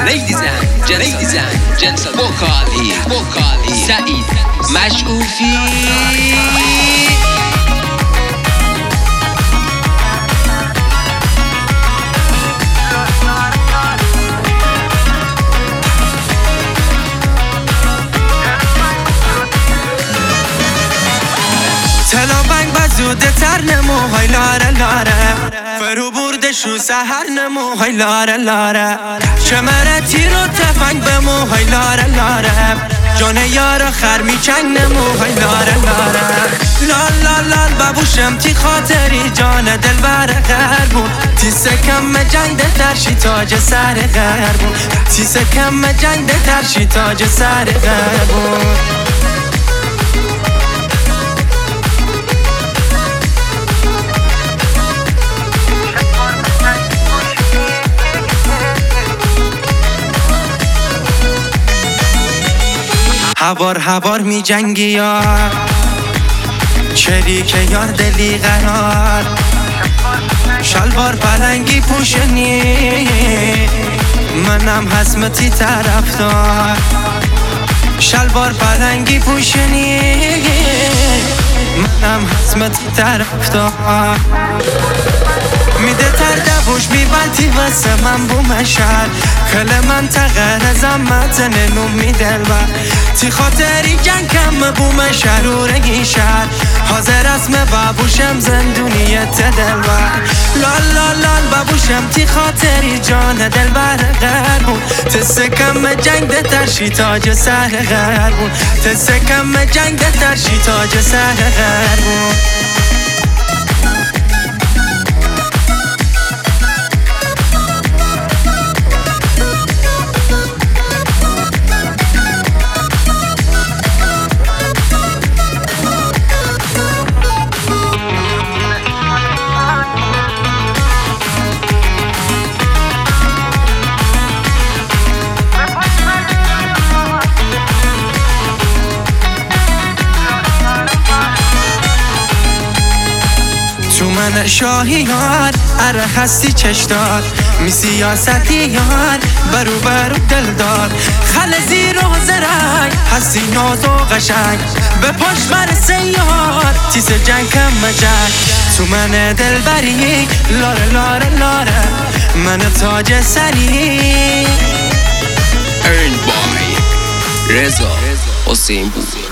Ladies and gentlemen, vocal here سعید مشعوفی. تلا بنگ بزوده تر نموهای لاره لاره فرو برده شو سهر نموهای لاره لاره شمره تیر و تفنگ به موهای لاره لاره جان یارا خر میچنگ نموهای لاره لاره لال لال لال ببوشم تی خاطری جان دل بر غربون تی سکم جنگ ده ترشی تاج سر غربون تی سکم جنگ ده ترشی تاج سر غربون. هوار می جنگی یار شریک یار دلی قرار شلوار پلنگی پوشنی منم حسمتی طرفدار شلوار پلنگی پوشنی منم حسمتی طرفدار میده تر دبوش میبلتی واسه من بومشر کل منطقه رزمت ننوم میدل و تی خاطری جنگ کم بومشر و رگی شهر حاضر اسم ببوشم زندونیت دل و لال لال لال ببوشم تی خاطری جان دل بر غربون تسکم جنگ ده ترشی تاج سر غربون تسکم جنگ ده ترشی تاج سر غربون. تو من شاهی یار اره هستی چشدار می سیاستی یار برو دلدار خل زیر و زرنگ هستی ناز و قشنگ به پشت برسه یار تیس جنگ کم جنگ تو من دلبری لاره لاره لاره من تاج سری Earned by رضا حسین بود.